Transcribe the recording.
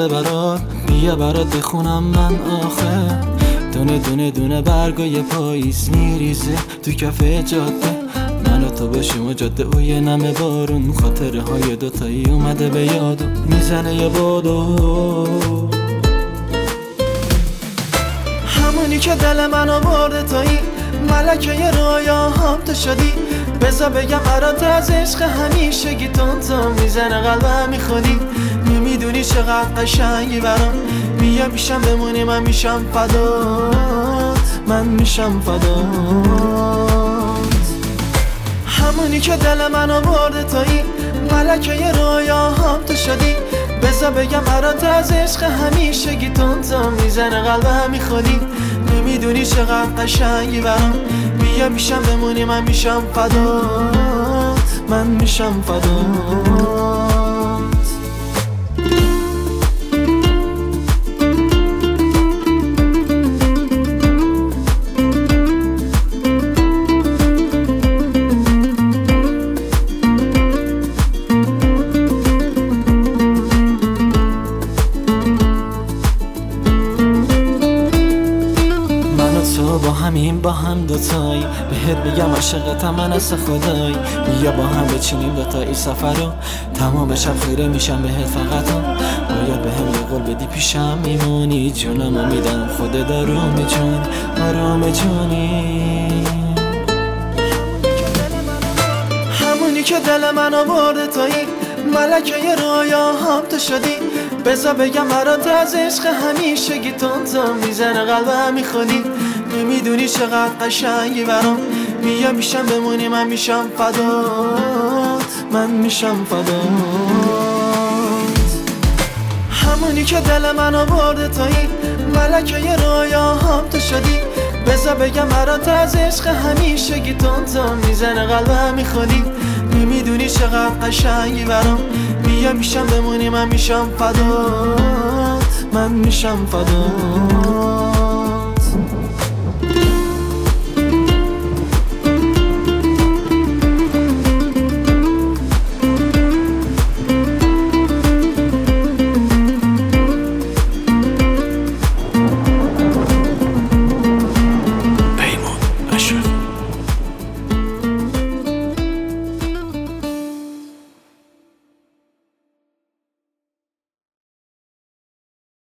اومده برات، بیا برات بخونم من آخه. دونه دونه دونه برگای پاییز میریزه تو کف جاده، من و تو باشیم و جاده و یه نم بارون، خاطره های دوتایی اومده به یادم میزنه یه بادو. همونی که دل منو برده تویی، ملکه رویاهام تو شدی. بذار بگم برات از عشق همیشگی تون میزنه قلبم میخونی. نمیدونی چقدر قشنگی برام، بیا پیشم بمونی من میشم فدات، من میشم فدات. همونی که دل منو برده تویی، ملکه رویاهام تو شدی. بذار بگم برات از عشق همیشگی تون میزنه قلبم میخونی. نمیدونی چقدر قشنگی برام، بیا پیشم بمونی من میشم فدات، من میشم فدات. با همین با هم دوتایی، بهت بگم عاشقتم من از خدایی. بیا با هم بچینیم دوتایی سفر رو، تمام شب خیره میشم بهت فقط هم. باید به هم یه قول بدی پیشم میمونی، جونمو میدم خودت آروم جون، آروم جونی. همونی که دل منو برده تویی، ملکه رویاهام تو شدی. بذار بگم برات از عشق همیشگی تون میزنه قلبم میخونی. نمیدونی چقدر قشنگی برام، بیا میشم بمونی من میشم فدات، من میشم فدات. همونی که دل منو برده تویی، ملکه رویاهام تو شدی. بذار بگم برات از عشق همیشگی تون میزنه قلبم میخونی. نمیدونی چقدر قشنگی برام، بیا میشم بمونی من میشم فدات، من میشم فدات.